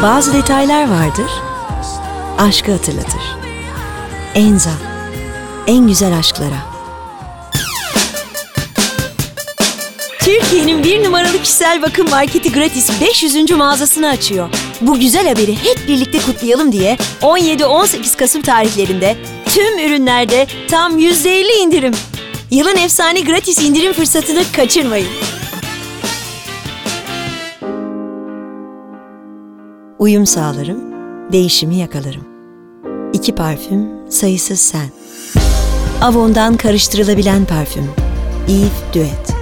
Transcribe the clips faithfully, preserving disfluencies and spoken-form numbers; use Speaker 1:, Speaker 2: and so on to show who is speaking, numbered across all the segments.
Speaker 1: Bazı detaylar vardır, aşkı hatırlatır. Enza, en güzel aşklara. Türkiye'nin bir numaralı kişisel bakım marketi Gratis beş yüzüncü mağazasını açıyor. Bu güzel haberi hep birlikte kutlayalım diye on yedi on sekiz Kasım tarihlerinde tüm ürünlerde tam yüzde elli indirim. Yılın efsane Gratis indirim fırsatını kaçırmayın. Uyum sağlarım, değişimi yakalarım. İki parfüm, sayısız sen. Avon'dan karıştırılabilen parfüm. Eve Duet.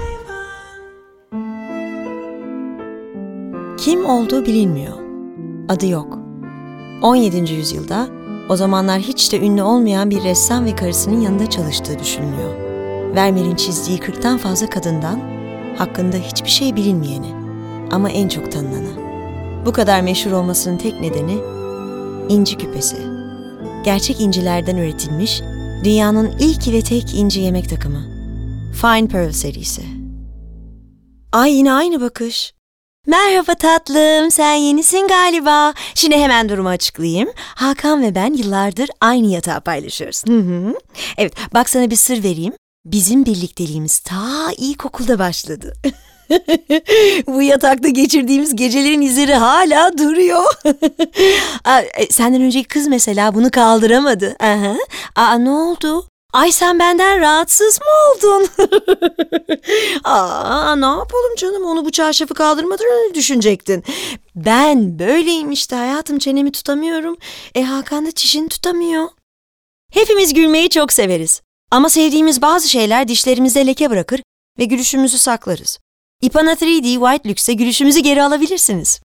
Speaker 1: Kim olduğu bilinmiyor. Adı yok. on yedinci yüzyılda, o zamanlar hiç de ünlü olmayan bir ressam ve karısının yanında çalıştığı düşünülüyor. Vermeer'in çizdiği kırktan fazla kadından, hakkında hiçbir şey bilinmeyeni ama en çok tanınanı. Bu kadar meşhur olmasının tek nedeni inci küpesi. Gerçek incilerden üretilmiş, dünyanın ilk ve tek inci yemek takımı. Fine Pearl serisi. Ay yine aynı bakış. Merhaba tatlım, sen yenisin galiba. Şimdi hemen durumu açıklayayım. Hakan ve ben yıllardır aynı yatağı paylaşıyoruz. Hı hı. Evet, bak sana bir sır vereyim. Bizim birlikteliğimiz ta ilkokulda başladı. Bu yatakta geçirdiğimiz gecelerin izleri hala duruyor. Aa, senden önceki kız mesela bunu kaldıramadı. Aha. Aa, ne oldu? Ay sen benden rahatsız mı oldun? Aa, ne yapalım canım, onu bu çarşafı kaldırmadan önce düşünecektin. Ben böyleyim işte hayatım, çenemi tutamıyorum. E Hakan da çişini tutamıyor. Hepimiz gülmeyi çok severiz. Ama sevdiğimiz bazı şeyler dişlerimizde leke bırakır ve gülüşümüzü saklarız. Ipana üç D White Luxe'e gülüşümüzü geri alabilirsiniz.